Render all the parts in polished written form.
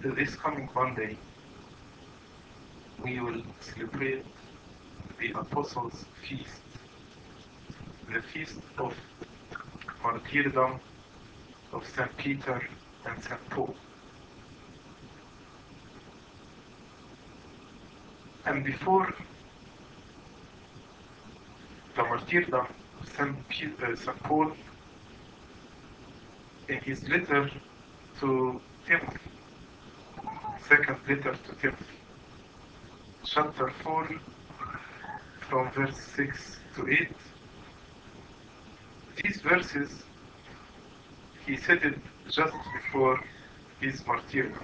this coming Monday, we will celebrate the Apostles' Feast, the feast of martyrdom of St. Peter and St. Paul. And before the martyrdom of St. Paul, in his letter to Timothy, second letter to Timothy, chapter 4, from verse 6 to 8, these verses, he said it just before his martyrdom.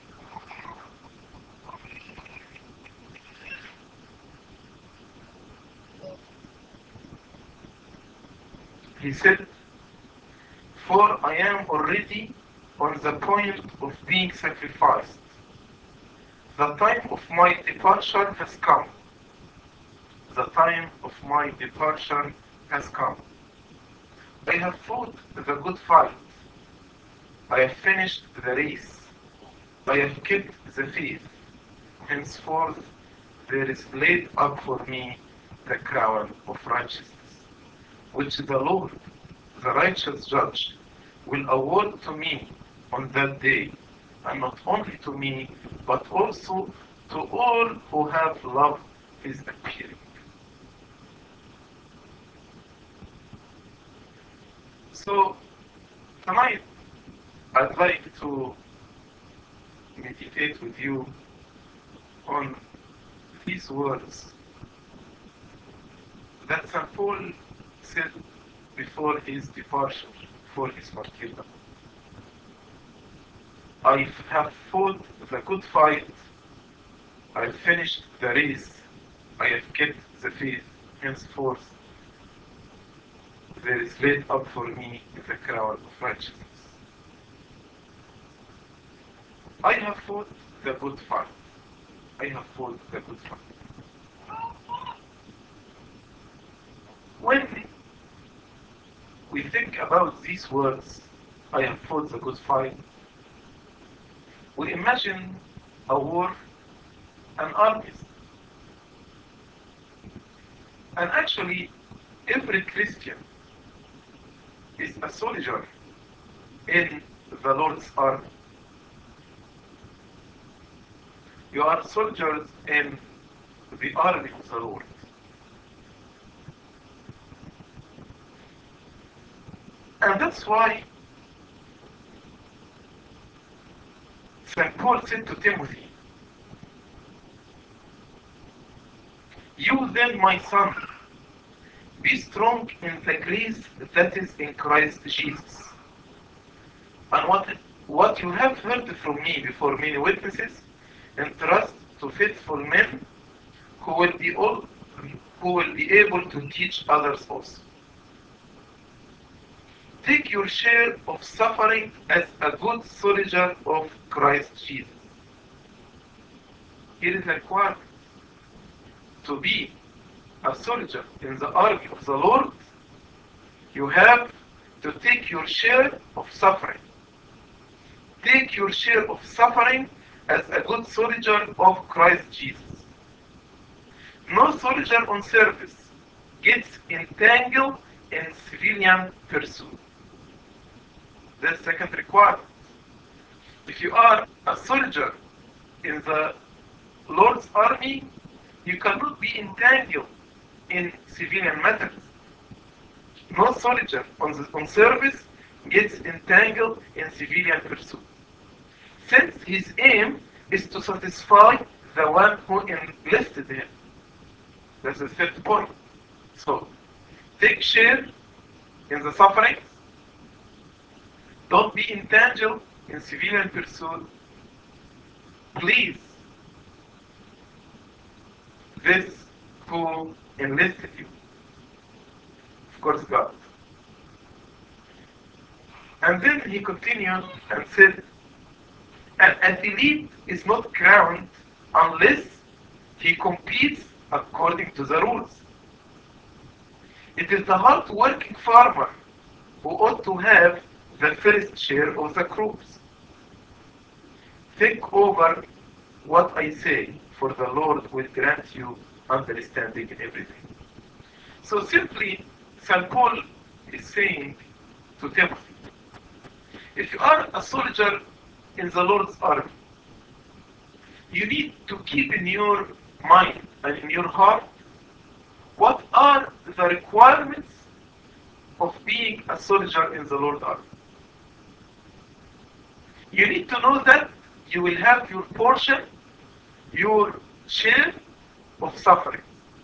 He said, "For I am already on the point of being sacrificed. The time of my departure has come. The time of my departure has come. I have fought the good fight. I have finished the race. I have kept the faith. Henceforth there is laid up for me the crown of righteousness, which the Lord, the righteous judge, will award to me on that day, and not only to me, but also to all who have loved his appearing." So tonight I'd like to meditate with you on these words that St. Paul said before his departure, before his martyrdom. "I have fought the good fight. I have finished the race. I have kept the faith. Henceforth there is laid up for me the crown of righteousness." I have fought the good fight. I have fought the good fight. When we think about these words, "I have fought the good fight," we imagine a war, an army. And actually, every Christian is a soldier in the Lord's army. You are soldiers in the army of the Lord. And that's why St. Paul said to Timothy, "You then, my son, be strong in the grace that is in Christ Jesus. And what you have heard from me before many witnesses, entrust to faithful men who will be able to teach others also. Take your share of suffering as a good soldier of Christ Jesus." Here is a requirement. To be a soldier in the army of the Lord, you have to take your share of suffering. Take your share of suffering as a good soldier of Christ Jesus. No soldier on service gets entangled in civilian pursuit. The second requirement. If you are a soldier in the Lord's army, you cannot be entangled in civilian matters. No soldier on service gets entangled in civilian pursuit, since his aim is to satisfy the one who enlisted him. That's the third point. So, take share in the sufferings. Don't be entangled in civilian pursuit. Please, this who enlisted you, of course, God. And then he continued and said, "An athlete is not crowned unless he competes according to the rules. It is the hard-working farmer who ought to have the first share of the crops. think over what I say, for the Lord will grant you understanding in everything. So simply, St. Paul is saying to Timothy, if you are a soldier in the Lord's army, you need to keep in your mind and in your heart what are the requirements of being a soldier in the Lord's army. You need to know that you will have your portion, your share of suffering.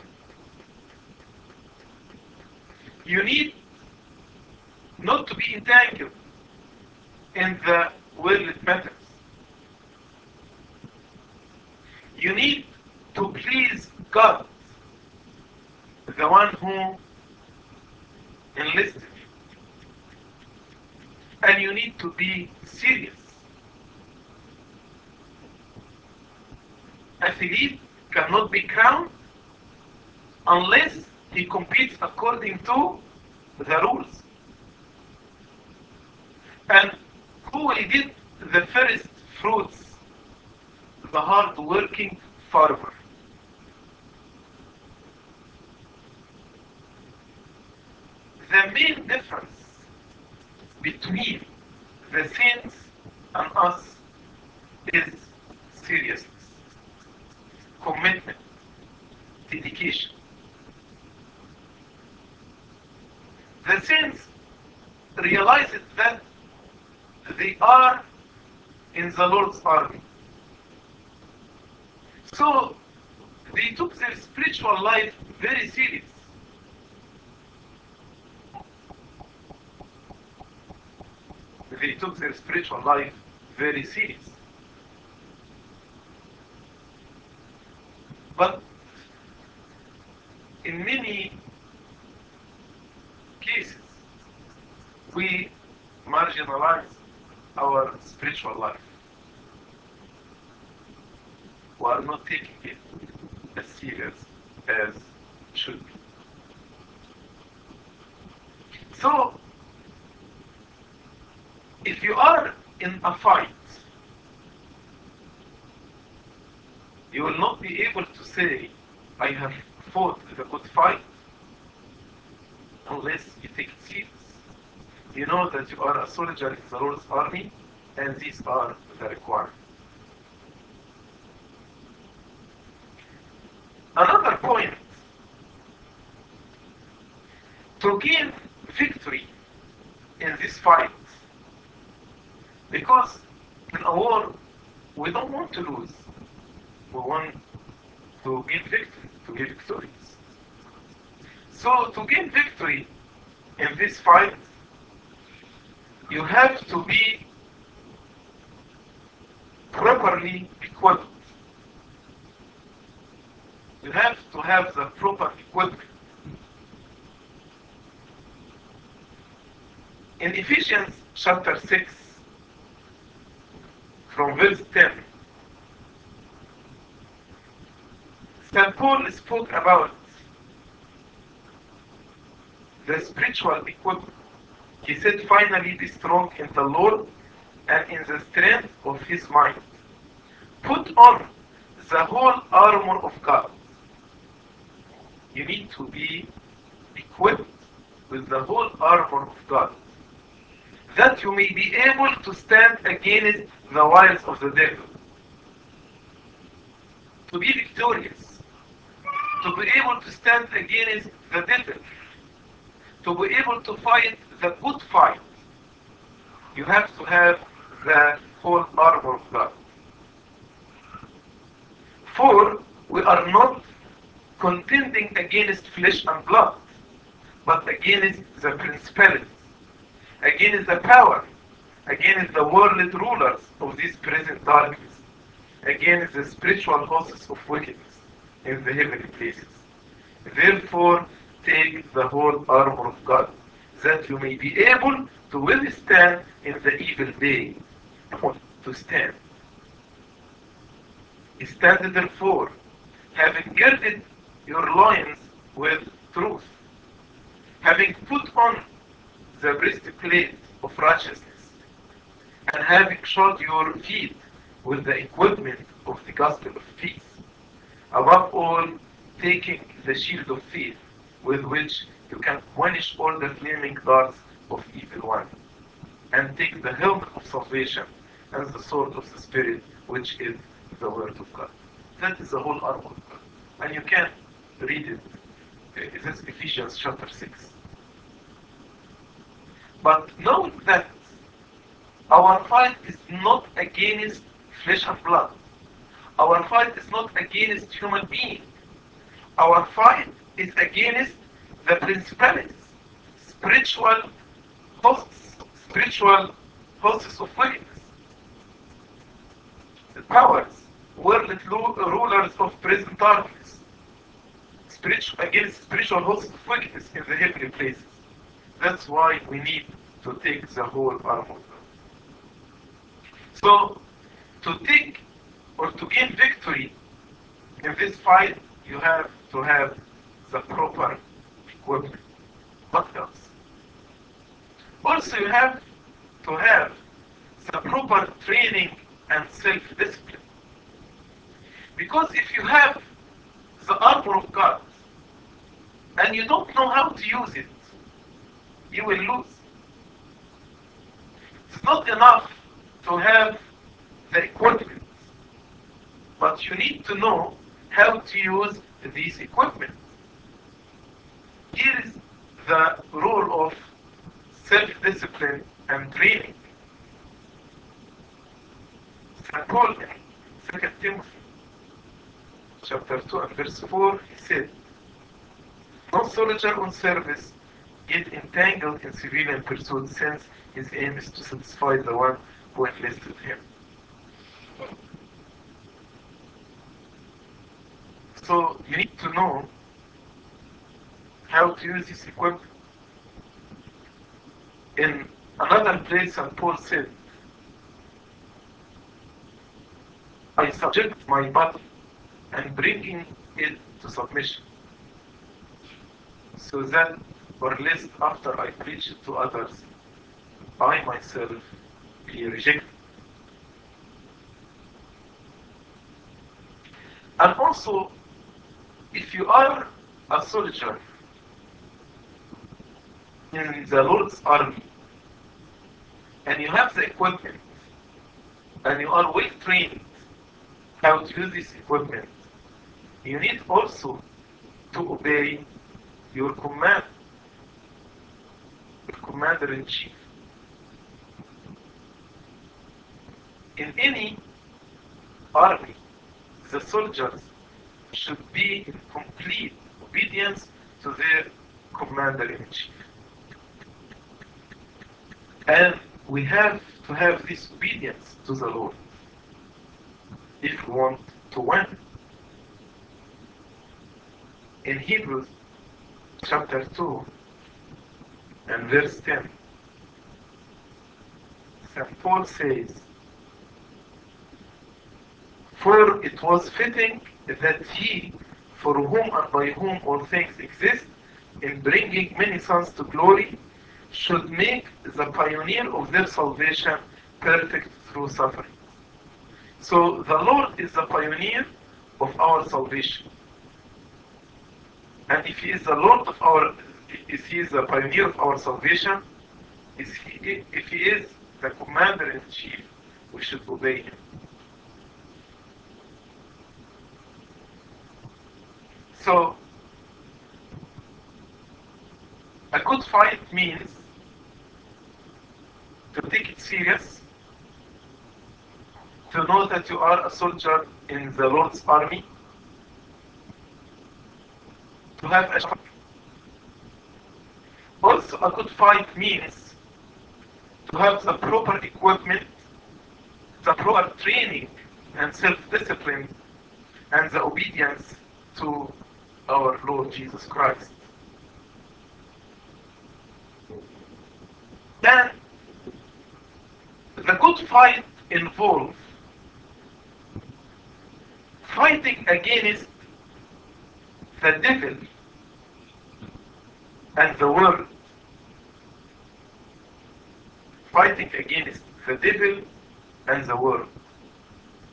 You need not to be entangled in the worldly matters. You need to please God, the one who enlisted you. And you need to be serious. Athlete cannot be crowned unless he competes according to the rules. And who will get the first fruits? The hard-working farmer. The main difference between the saints and us is seriousness, commitment, dedication. The saints realized that they are in the Lord's army. So they took their spiritual life very serious. They took their spiritual life very serious. But in many cases, we marginalize our spiritual life. We are not taking it as serious as it should be. So, if you are in a fight, you will not be able to say, I have fought the good fight, unless you take it serious. You know that you are a soldier in the Lord's army, and these are the requirements. Another point, to gain victory in this fight, because in a war, we don't want to lose. We want to gain victory, to be victorious. So to gain victory in this fight, you have to be properly equipped. You have to have the proper equipment. In Ephesians chapter 6, from verse 10, St. Paul spoke about the spiritual equipment. He said, finally be strong in the Lord and in the strength of his might. Put on the whole armor of God. You need to be equipped with the whole armor of God, that you may be able to stand against the wiles of the devil. To be victorious, to be able to stand against the devil, to be able to fight the good fight, you have to have the whole armor of God. For we are not contending against flesh and blood, but against the principalities, against the power, against the world rulers of this present darkness, against the spiritual hosts of wickedness in the heavenly places. Therefore, take the whole armor of God, that you may be able to withstand in the evil day. To stand. Stand therefore, having girded your loins with truth, having put on the breastplate of righteousness, and having shod your feet with the equipment of the gospel of peace. Above all, taking the shield of faith, with which you can quench all the flaming darts of evil one, and take the helmet of salvation and the sword of the Spirit, which is the word of God. That is the whole armor of God. And you can read it. It is Ephesians chapter 6. But note that our fight is not against flesh and blood. Our fight is not against human beings. Our fight is against the principalities, spiritual hosts of wickedness, the powers, world rulers of present darkness, against spiritual hosts of wickedness in the heavenly places. That's why we need to take the whole armor. So, to take or to gain victory in this fight, you have to have the proper equipment. What else? Also, you have to have the proper training and self-discipline. Because if you have the armor of God and you don't know how to use it, you will lose. It's not enough to have the equipment, but you need to know how to use these equipment. Here is the role of self-discipline and training. St. Paul in 2 Timothy chapter 2 and verse 4, he said, "No soldier on service get entangled in civilian pursuits, since his aim is to satisfy the one who enlisted him." So you need to know how to use this equipment. In another place, St. Paul said, "I subject my body and bringing it to submission, so that, or lest after I preach it to others, I myself be rejected." And also, if you are a soldier in the Lord's army, and you have the equipment, and you are well trained how to use this equipment, you need also to obey your commander-in-chief. In any army, the soldiers should be in complete obedience to their commander-in-chief. And we have to have this obedience to the Lord if we want to win. In Hebrews chapter 2 and verse 10, St. Paul says, "For it was fitting that he, for whom and by whom all things exist, in bringing many sons to glory, should make the pioneer of their salvation perfect through suffering." So the Lord is the pioneer of our salvation. And if He is the Lord of if He is the pioneer of our salvation, if He is the commander-in-chief, we should obey Him. So, a good fight means to take it serious, to know that you are a soldier in the Lord's army, to have a shot. Also, a good fight means to have the proper equipment, the proper training and self-discipline, and the obedience to our Lord Jesus Christ. Then, the good fight involves fighting against the devil and the world. Fighting against the devil and the world.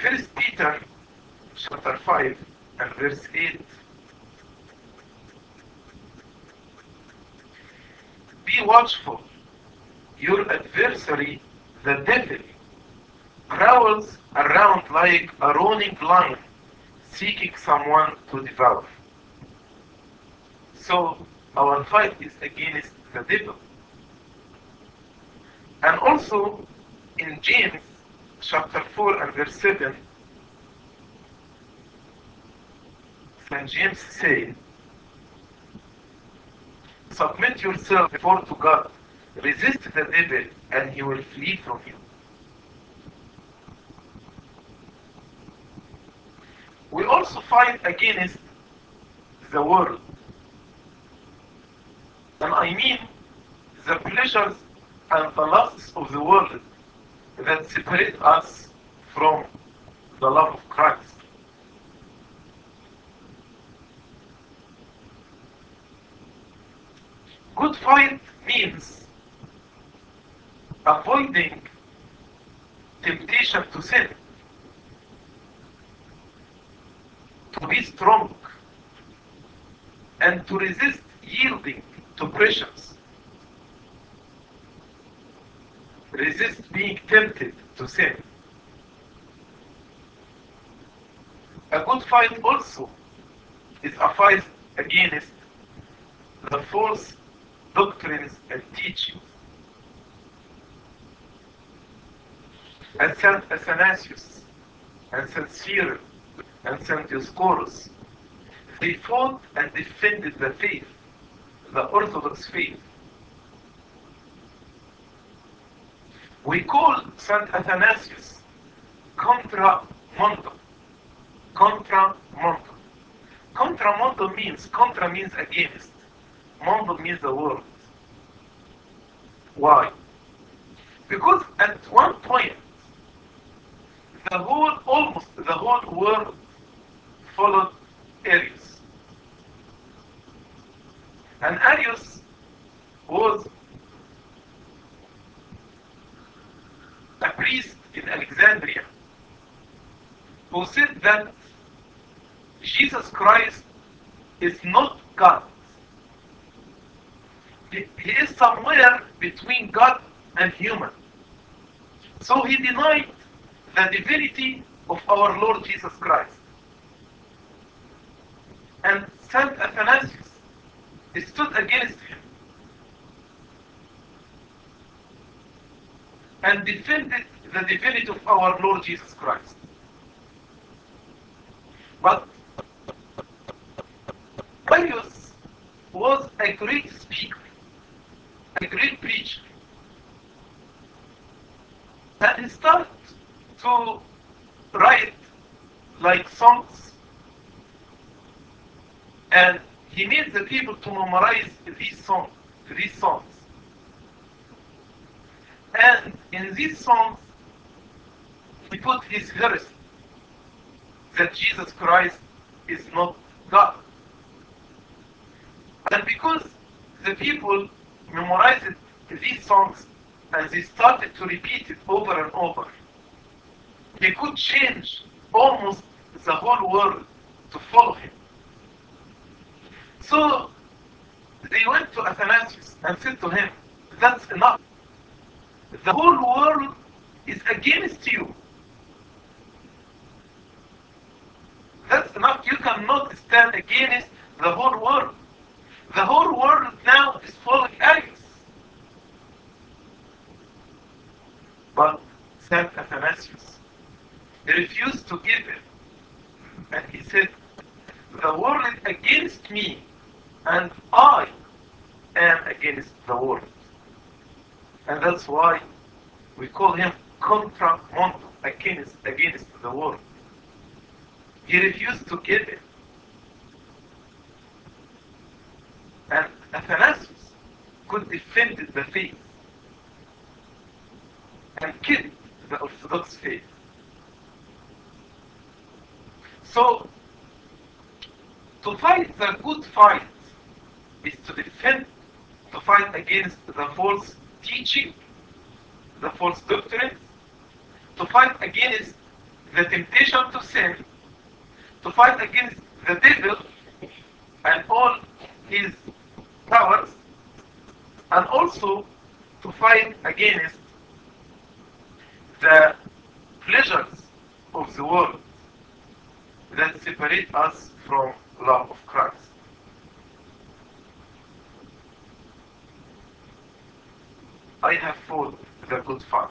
First Peter chapter 5 and verse 8. Be watchful. Your adversary, the devil, prowls around like a roaring lion, seeking someone to devour. So our fight is against the devil. And also in James chapter 4 and verse 7, St. James said, submit yourself therefore to God, resist the devil, and he will flee from you. We also fight against the world. And I mean the pleasures and the lusts of the world that separate us from the love of Christ. Good fight means avoiding temptation to sin, to be strong, and to resist yielding to pressures. Resist being tempted to sin. A good fight also is a fight against the false doctrines and teachings. And Saint Athanasius and Saint Cyril and Saint Dioscorus, they fought and defended the faith, the Orthodox faith. We call Saint Athanasius contra mundo. Contra mundo. Contra mundo means, contra means against. Mundo means the world. Why? Because at one point, almost the whole world followed Arius. And Arius was a priest in Alexandria who said that Jesus Christ is not God. He is somewhere between God and human. So he denied the divinity of our Lord Jesus Christ. And Saint Athanasius stood against him and defended the divinity of our Lord Jesus Christ. But Arius was a great speaker, a great preacher. And he started to write like songs, and he made the people to memorize these songs. And in these songs, he put his heresy that Jesus Christ is not God. And because the people memorized these songs and they started to repeat it over and over, he could change almost the whole world to follow him. So they went to Athanasius and said to him, that's enough. The whole world is against you. That's enough. You cannot stand against the whole world. The whole world now is following Arius. But Saint Athanasius, he refused to give it. And he said, the world is against me, and I am against the world. And that's why we call him contra mundo, against the world. He refused to give it. And Athanasius could defend the faith and keep the Orthodox faith. So, to fight the good fight is to fight against the false teaching, the false doctrines, to fight against the temptation to sin, to fight against the devil and all his powers, and also to fight against the pleasures of the world that separate us from love of Christ. I have fought the good fight.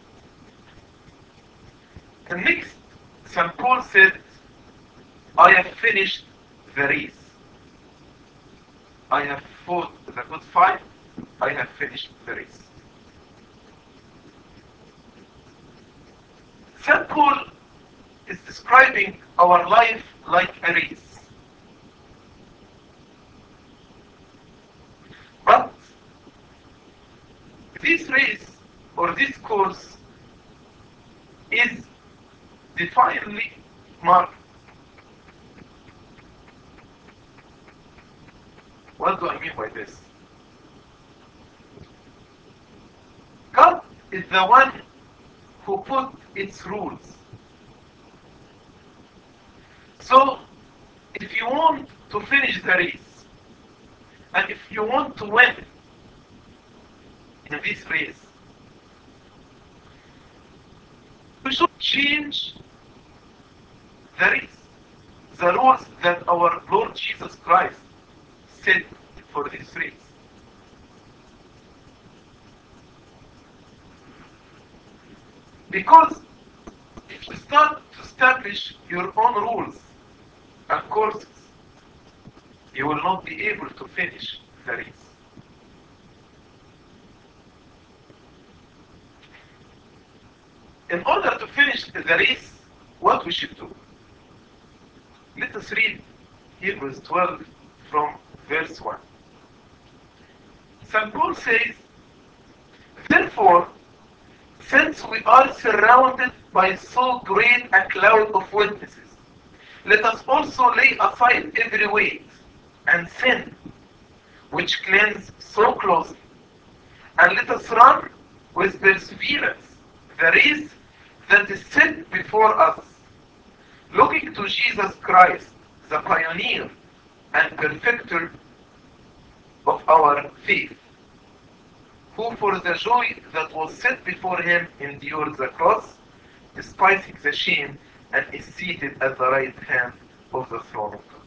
And next, St. Paul said, I have finished the race. I have fought the good fight. I have finished the race. St. Paul is describing our life like a race. But this race or this course is divinely marked. What do I mean by this? God is the one who put its rules. So, if you want to finish the race, and if you want to win in this race, we should change the race, the rules that our Lord Jesus Christ set for this race. Because if you start to establish your own rules and courses, you will not be able to finish the race. In order to finish the race, what we should do? Let us read Hebrews 12 from verse 1. St. Paul says, therefore, since we are surrounded by so great a cloud of witnesses, let us also lay aside every weight and sin which clings so closely, and let us run with perseverance the race that is set before us, looking to Jesus Christ, the pioneer and perfecter of our faith, who for the joy that was set before him endured the cross, despising the shame, and is seated at the right hand of the throne of God.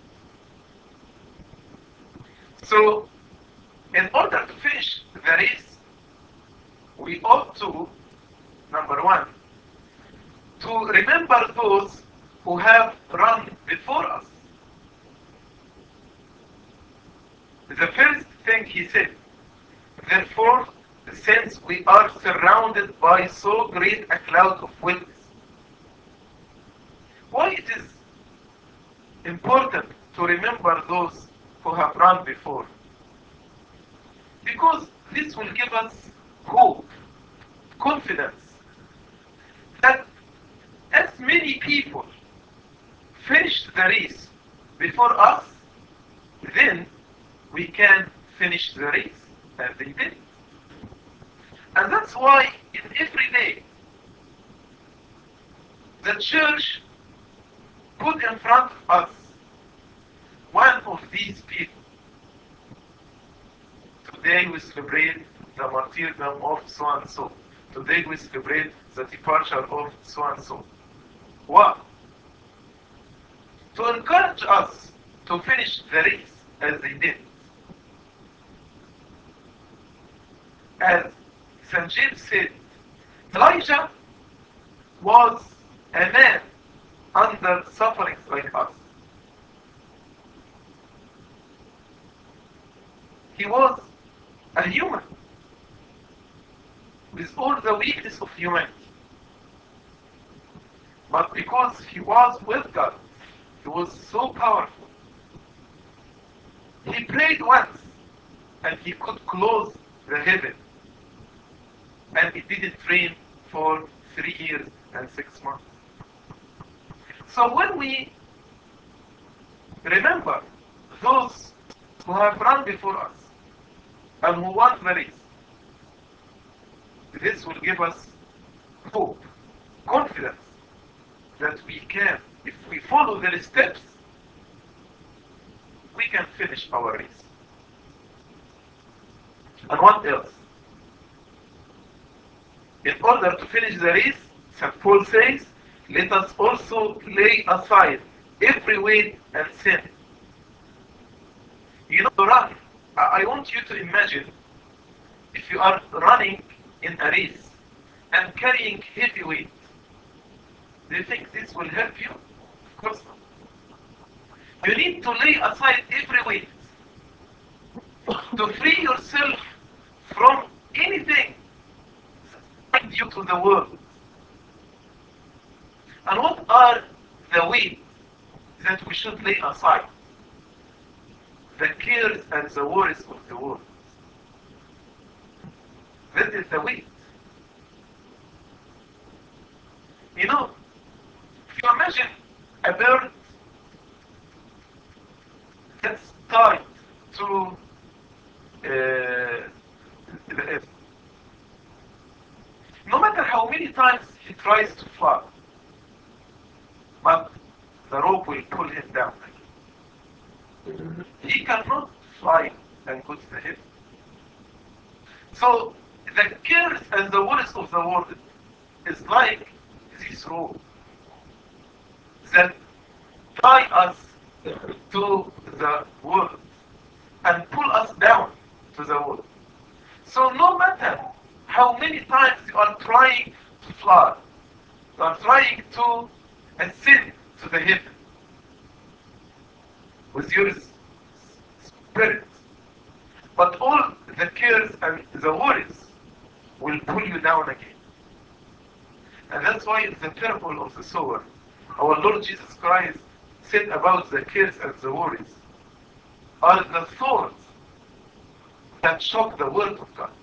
So, in order to finish the race, we ought to, number one, to remember those who have run before us. The first thing he said, therefore, since we are surrounded by so great a cloud of witnesses, why it is important to remember those who have run before? Because this will give us hope, confidence, that as many people finished the race before us, then we can finish the race as they did. And that's why in every day the church put in front of us one of these people. Today we celebrate the martyrdom of so and so. Today we celebrate the departure of so and so. Why? To encourage us to finish the race as they did. As St. James said, Elijah was a man under sufferings like us. He was a human with all the weakness of humanity. But because he was with God, he was so powerful. He prayed once and he could close the heaven. And it didn't rain for 3 years and 6 months. So when we remember those who have run before us and who won the race, this will give us hope, confidence that we can, if we follow their steps, we can finish our race. And what else? In order to finish the race, St. Paul says, let us also lay aside every weight and sin. You know, to run. I want you to imagine if you are running in a race and carrying heavy weight. Do you think this will help you? Of course not. You need to lay aside every weight to free yourself from anything that binds you to the world. And what are the weights that we should lay aside? The cares and the worries of the world. That is the weight. You know, if you imagine a bird that's tied to the earth. No matter how many times he tries to fly, but the rope will pull him down. He cannot fly and go to the heaven. So the cares and the worries of the world is like this rope that tie us to the world and pull us down to the world. So no matter how many times you are trying to fly, you are trying to ascend to the heaven with your spirit, but all the cares and the worries will pull you down again. And that's why in the parable of the sower, our Lord Jesus Christ said about the cares and the worries are the thorns that shock the word of God.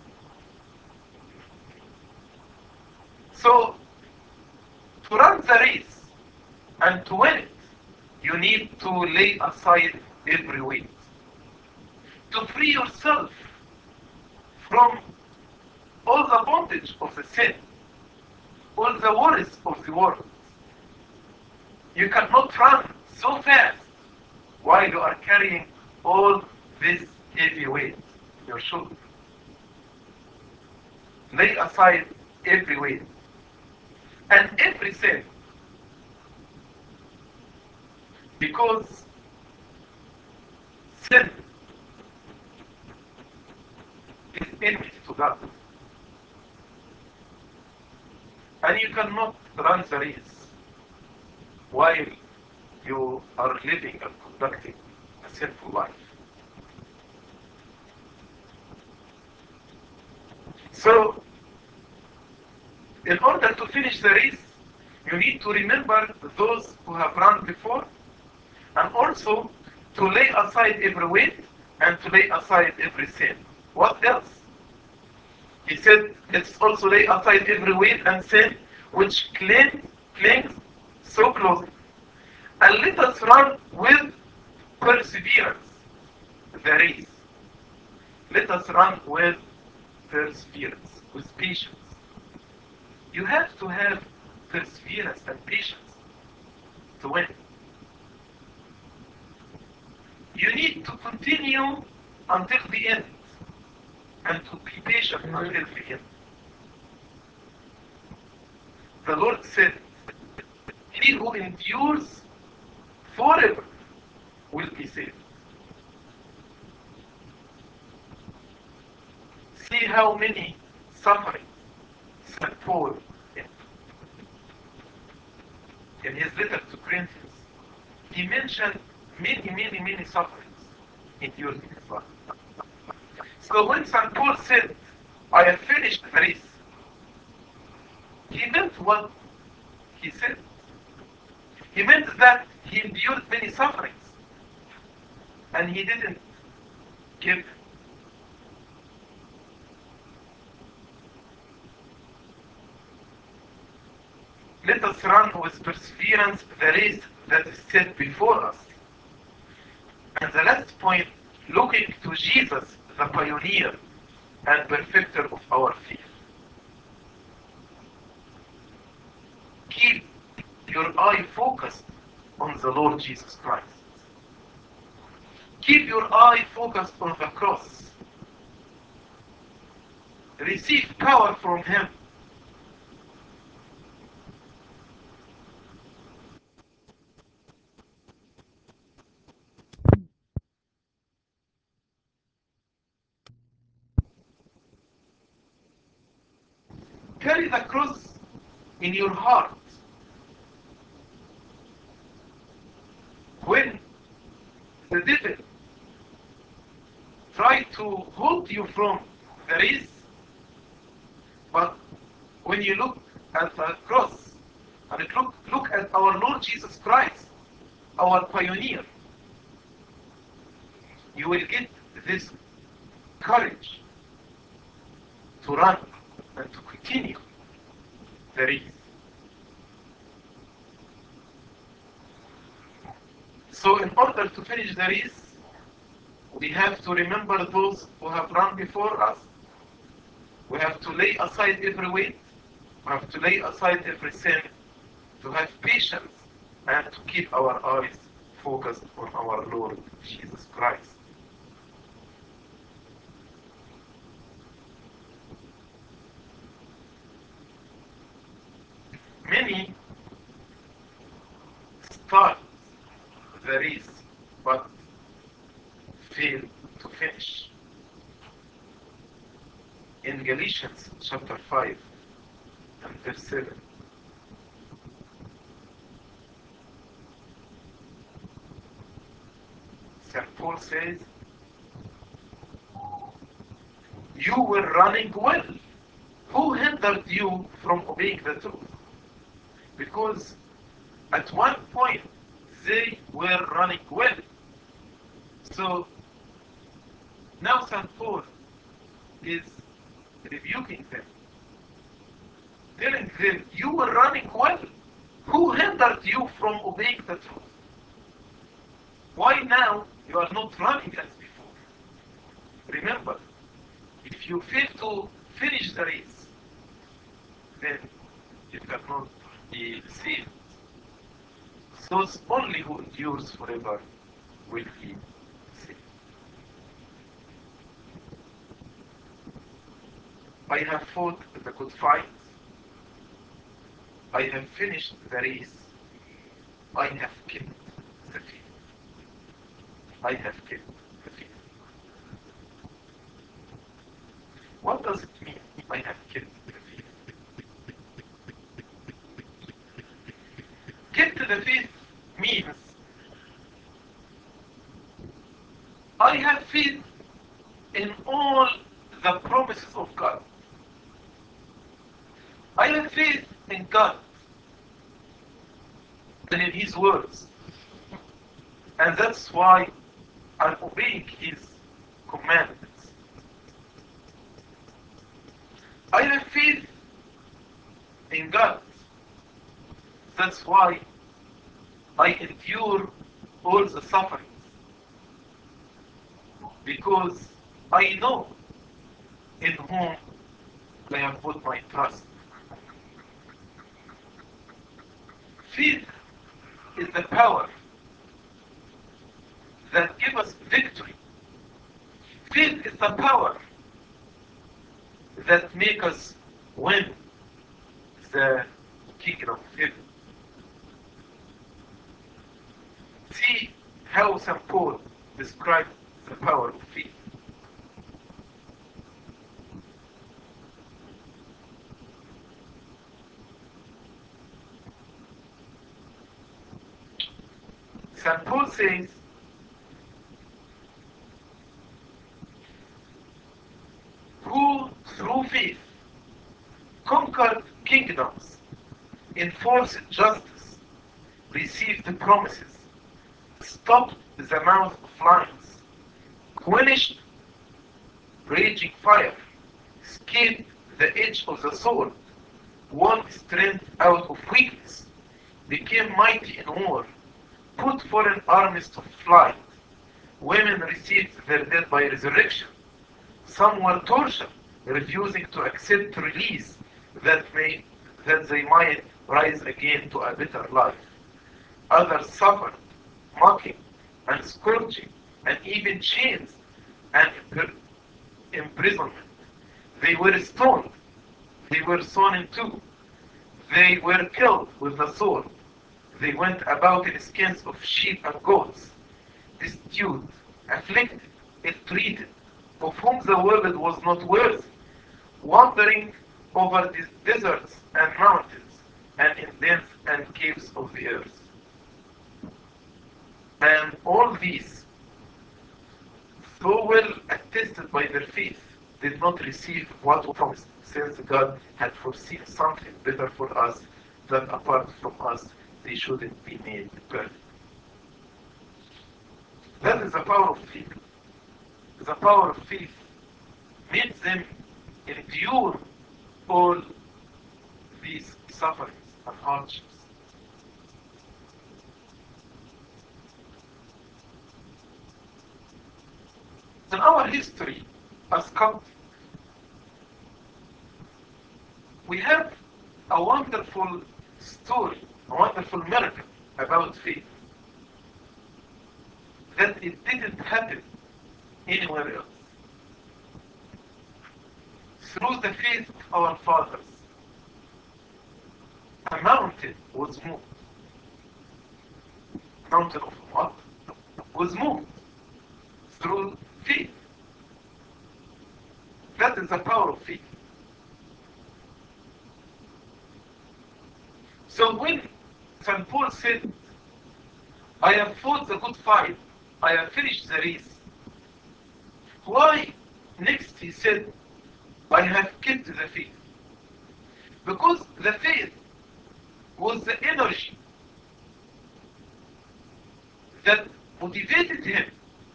So, to run the race and to win it, you need to lay aside every weight. To free yourself from all the bondage of the sin, all the worries of the world. You cannot run so fast while you are carrying all this heavy weight on your shoulder. Lay aside every weight and every sin, because sin is enmity to God, and you cannot run the race while you are living and conducting a sinful life. So, in order to finish the race, you need to remember those who have run before, and also to lay aside every weight and to lay aside every sin. What else? He said, let's also lay aside every weight and sin which clings so closely, and let us run with perseverance the race. Let us run with perseverance, with patience. You have to have perseverance and patience to win. You need to continue until the end and to be patient until the end. The Lord said, he who endures forever will be saved. See how many sufferings St. Paul in his letter to Corinthians, he mentioned many sufferings endured in his life. So when St. Paul said, I have finished the race, he meant what he said. He meant that he endured many sufferings and he didn't give. Let us run with perseverance the race that is set before us. And the last point, looking to Jesus, the pioneer and perfecter of our faith. Keep eye focused on the Lord Jesus Christ. Keep your eye focused on the cross. Receive power from Him. Carry the cross in your heart. When the devil tries to hold you from the race, but when you look at the cross and look at our Lord Jesus Christ, our pioneer, you will get this courage to run and to continue the race. So in order to finish the race, we have to remember those who have run before us. We have to lay aside every weight. We have to lay aside every sin, to have patience, and to keep our eyes focused on our Lord Jesus Christ. Many start the race but fail to finish. In Galatians chapter 5 and verse 7, St. Paul says, "You were running well. Who hindered you from obeying the truth?" Because at one point they were running well. So now St. Paul is rebuking them, telling them, you were running well. Who hindered you from obeying the truth? Why now you are not running as before? Remember, if you fail to finish the race, then you cannot be saved. Those only who endures forever will be saved. I have fought the good fight. I have finished the race. I have kept the faith. I have kept the faith. What does it mean, I have kept the faith? Kept the faith means I have faith in all the promises of God. I have faith in God and in His words. And that's why I'm obeying His commandments. I have faith in God. That's why I endure all the sufferings. Because I know in whom I have put my trust. Faith is the power that gives us victory. Faith is the power that makes us win the kingdom of heaven. See how St. Paul described the power of faith. St. Paul says, who through faith conquered kingdoms, enforced justice, received the promises, stopped the mouth of lions, quenched raging fire, escaped the edge of the sword, won strength out of weakness, became mighty in war, put foreign armies to flight. Women received their dead by resurrection. Some were tortured, refusing to accept release that they might rise again to a better life. Others suffered mocking and scourging and even chains and imprisonment. They were stoned. They were sawn in two. They were killed with the sword. They went about in skins of sheep and goats, destitute, afflicted, ill-treated, of whom the world was not worthy, wandering over these deserts and mountains, and in dens and caves of the earth. And all these, so well attested by their faith, did not receive what was promised, since God had foreseen something better for us, that apart from us they shouldn't be made perfect. That is the power of faith. The power of faith made them endure all these sufferings and hardships. In our history as country, we have a wonderful story, a wonderful miracle about faith, that it didn't happen anywhere else. Through the faith of our fathers, a mountain was moved. Mountain of what? Was moved through faith. That is the power of faith. So when St. Paul said, I have fought the good fight, I have finished the race, why next he said, I have kept the faith? Because the faith was the energy that motivated him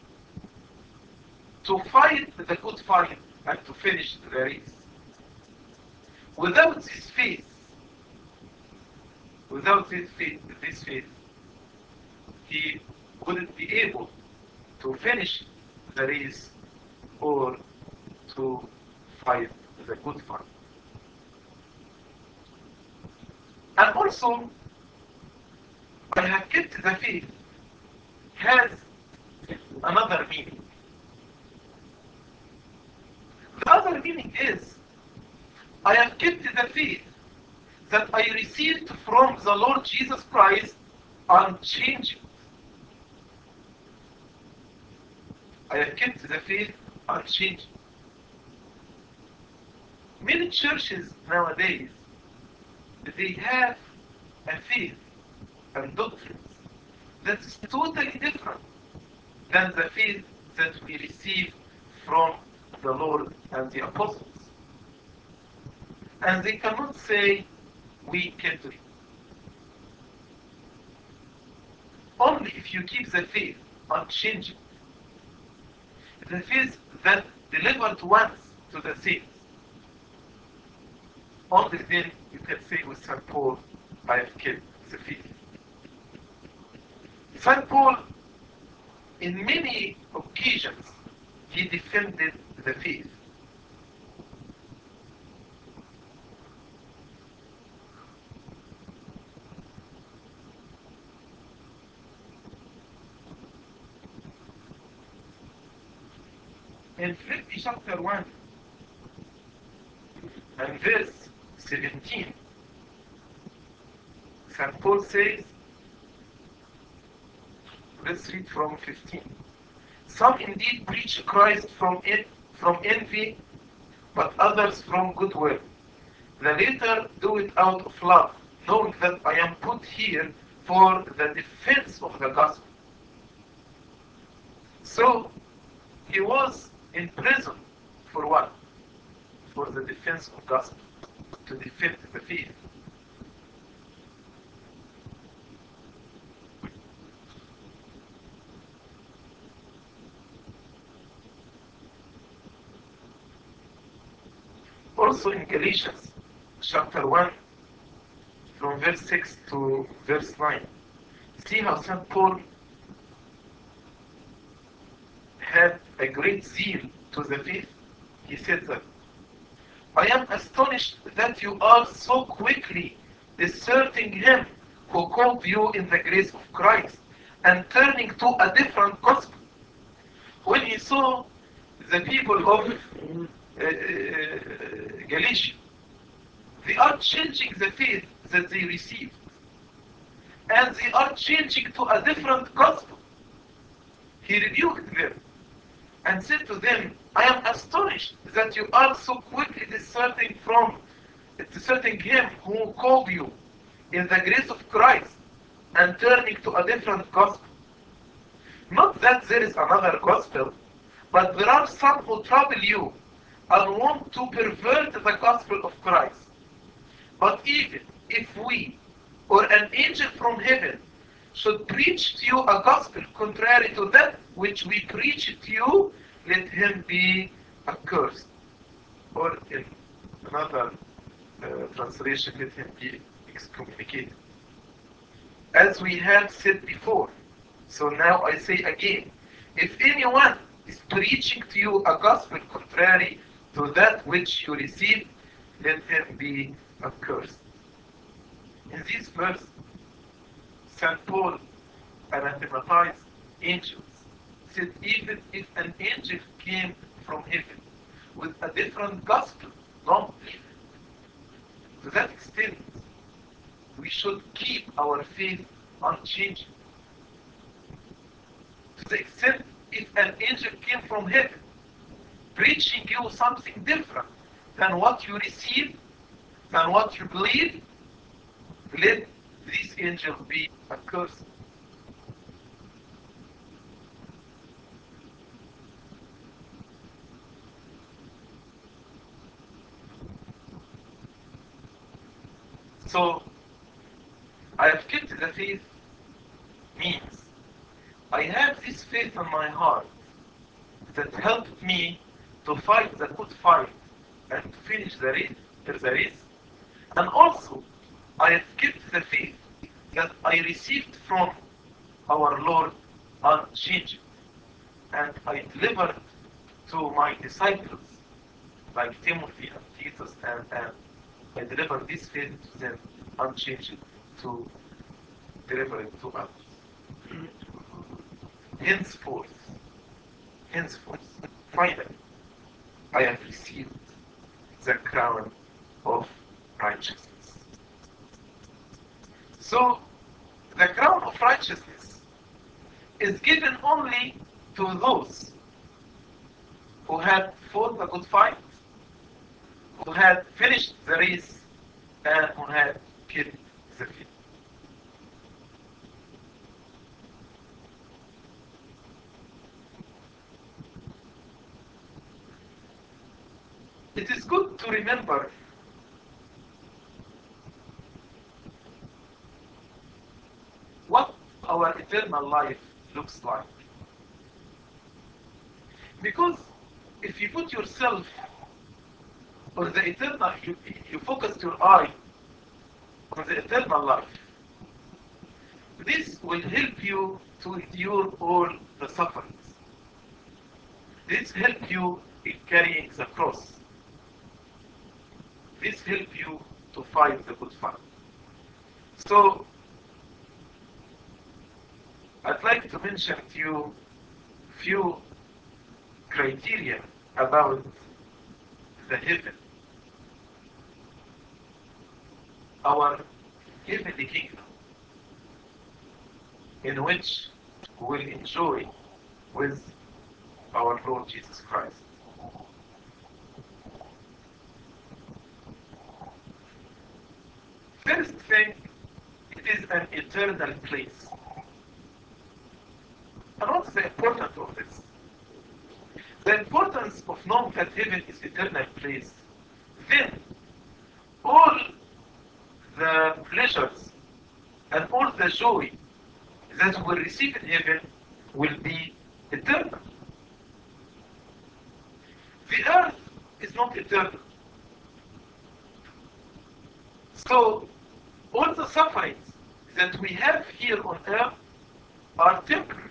to fight the good fight and to finish the race. Without this faith, he wouldn't be able to finish the race or to fight the good fight. And also, I have kept the faith has another meaning. The other meaning is, I have kept the faith that I received from the Lord Jesus Christ unchanging. I have kept the faith unchanging. Many churches nowadays, they have a faith and doctrines that is totally different than the faith that we receive from the Lord and the apostles. And they cannot say, we kept it. Only if you keep the faith unchanging, the faith that delivered once to the saints, only then you can say with St. Paul, I have kept the faith. St. Paul, in many occasions, he defended the faith. In Philippians chapter 1 and verse 17, St. Paul says, let's read from 15. Some indeed preach Christ from envy, but others from goodwill. The latter do it out of love, knowing that I am put here for the defense of the gospel. So, he was in prison for what? For the defense of gospel, to defend the faith. Also in Galatians chapter 1 from verse 6 to verse 9, see how St. Paul had a great zeal to the faith. He said that, I am astonished that you are so quickly deserting him who called you in the grace of Christ and turning to a different gospel. When he saw the people of Galatia, they are changing the faith that they received, and they are changing to a different gospel. He rebuked them and said to them, I am astonished that you are so quickly deserting him who called you in the grace of Christ and turning to a different gospel. Not that there is another gospel, but there are some who trouble you and want to pervert the gospel of Christ. But even if we or an angel from heaven should preach to you a gospel contrary to that which we preach to you, let him be accursed. Or in another translation, let him be excommunicated. As we have said before, so now I say again, if anyone is preaching to you a gospel contrary to that which you received, let him be accursed. In this verse, St. Paul anathematized angels. Said even if an angel came from heaven with a different gospel, don't believe it. To that extent, we should keep our faith unchanged. To the extent if an angel came from heaven preaching you something different than what you receive, than what you believe, let this angel be accursed. So, I have kept the faith means I have this faith in my heart that helped me to fight the good fight and to finish the race. And also, I have kept the faith that I received from our Lord unchanged, and I delivered to my disciples, like Timothy and Titus, and I delivered this faith to them unchanged to deliver it to others. Henceforth, finally, I have received the crown of righteousness. So, the crown of righteousness is given only to those who had fought a good fight, who had finished the race, and who had kept the faith. It is good to remember what our eternal life looks like. Because if you put yourself on the eternal, you focus your eye on the eternal life, this will help you to endure all the sufferings. This helps you in carrying the cross. This helps you to fight the good fight. So, I'd like to mention to you few criteria about the heaven, our heavenly kingdom, in which we will enjoy with our Lord Jesus Christ. First thing, it is an eternal place. And what's the importance of this? The importance of knowing that heaven is eternal place. Then, all the pleasures and all the joy that we receive in heaven will be eternal. The earth is not eternal. So, all the sufferings that we have here on earth are temporary.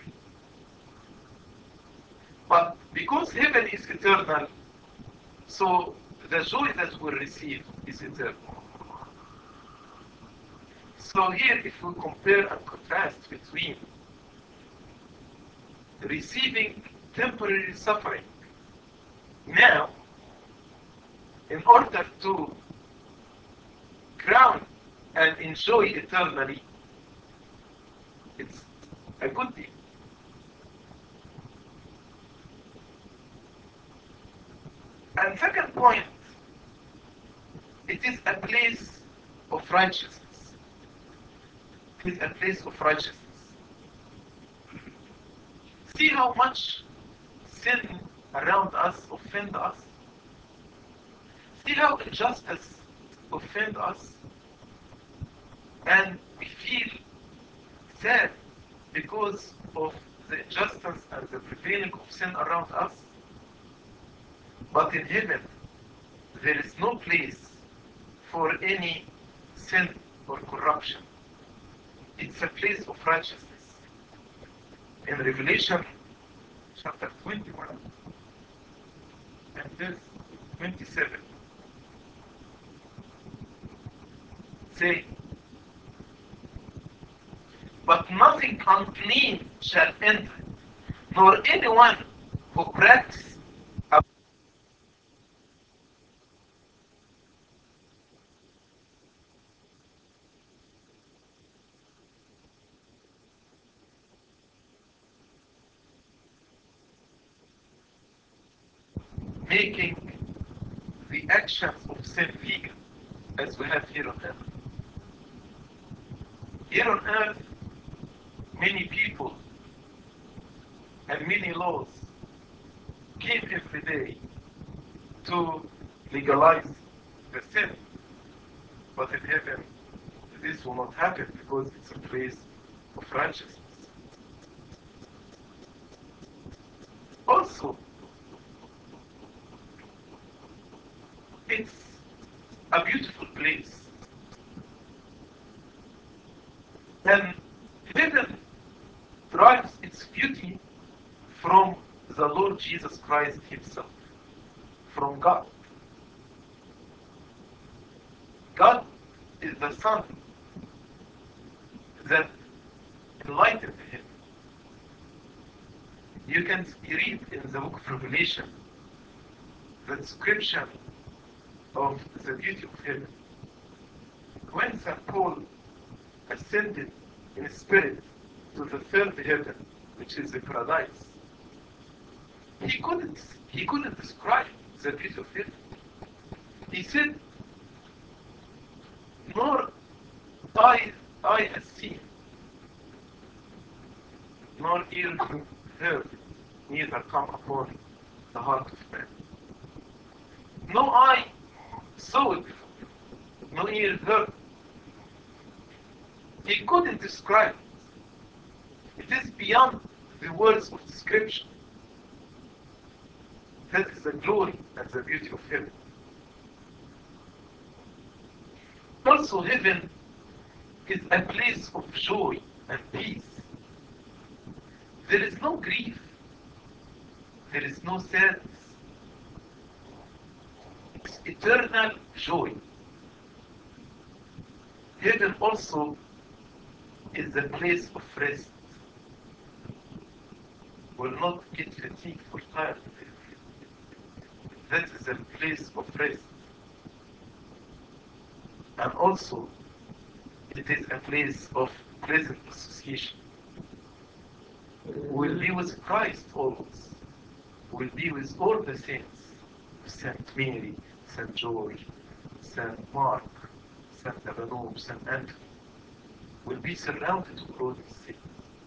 But because heaven is eternal, so the joy that we receive is eternal. So here, if we compare and contrast between receiving temporary suffering now in order to crown and enjoy eternally, it's a good deal. And second point, it is a place of righteousness. It is a place of righteousness. See how much sin around us offend us. See how injustice offend us. And we feel sad because of the injustice and the prevailing of sin around us. But in heaven, there is no place for any sin or corruption. It's a place of righteousness. In Revelation chapter 21 and verse 27, say, but nothing unclean shall enter, nor anyone who practices making the actions of sin legal, as we have here on earth. Here on earth, many people and many laws came every day to legalize the sin. But in heaven, this will not happen because it's a place of righteousness. Also, it's a beautiful place. And heaven derives its beauty from the Lord Jesus Christ himself, from God. God is the sun that enlightened him. You can read in the book of Revelation the description of the beauty of heaven. When St. Paul ascended in spirit to the third heaven, which is the paradise, he couldn't describe the beauty of heaven. He said, nor eye has seen, nor ear heard, neither come upon the heart of man. No eye saw it before, no ear heard. He couldn't describe it. It is beyond the words of description. That is the glory and the beauty of heaven. Also, heaven is a place of joy and peace. There is no grief. There is no sadness. It's eternal joy. Heaven also is the place of rest. Will not get fatigued or tired there. That is a place of rest. And also, it is a place of pleasant association. We'll be with Christ always. We'll be with all the saints. Saint Mary, Saint George, Saint Mark, Saint Labanum, Saint Anthony. We'll be surrounded with all these saints.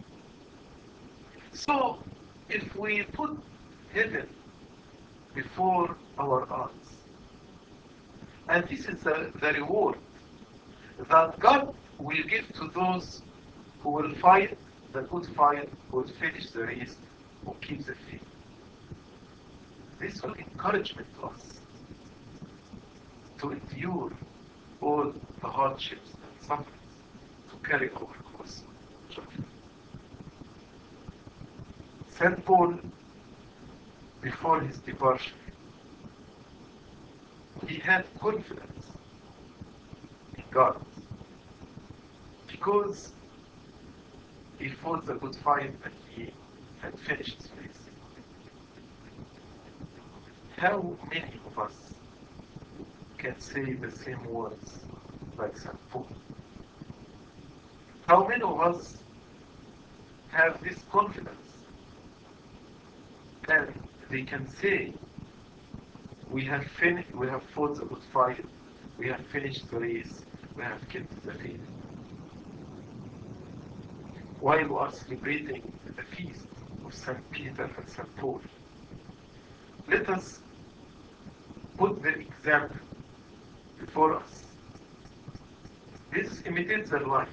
So, if we put heaven before our eyes, and this is the reward that God will give to those who will fight the good fight, who will finish the race, who keep the faith. This will encouragement to us to endure all the hardships and sufferings, to carry our cross joyfully. St. Paul, before his departure, he had confidence in God. because he fought the good fight and he had finished his race. How many of us can say the same words like St. Paul? How many of us have this confidence and they can say we have fought the good fight, we have finished the race, we have kept the faith. While we are celebrating the feast of St. Peter and St. Paul, let us put the example before us. Let us imitate their life.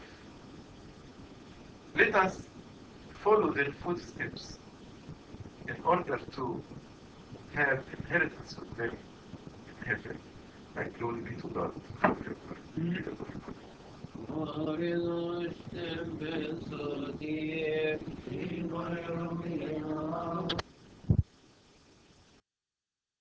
Let us follow their footsteps in order to have inheritance with them in heaven. And glory be to God forever. Glorious and blessed,